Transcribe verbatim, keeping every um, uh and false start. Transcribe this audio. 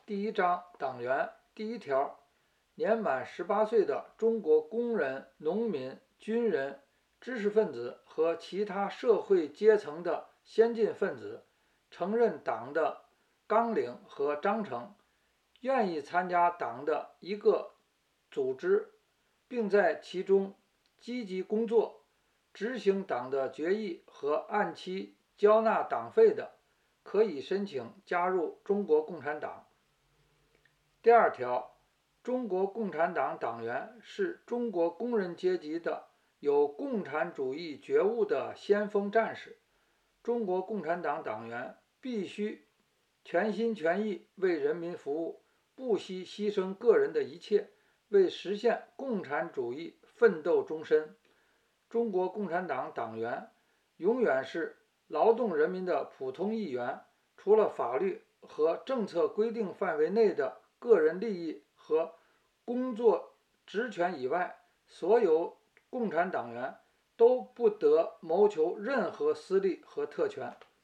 第一章党员第一条，年满十八岁的中国工人、农民、军人、知识分子和其他社会阶层的先进分子，承认党的纲领和章程，愿意参加党的一个组织，并在其中积极工作，执行党的决议和按期交纳党费的，可以申请加入中国共产党。第二条，中国共产党党员是中国工人阶级的有共产主义觉悟的先锋战士。中国共产党党员必须全心全意为人民服务，不惜牺牲个人的一切，为实现共产主义奋斗终身。中国共产党党员永远是劳动人民的普通一员，除了法律和政策规定范围内的个人利益和工作职权以外，所有共产党员都不得谋求任何私利和特权。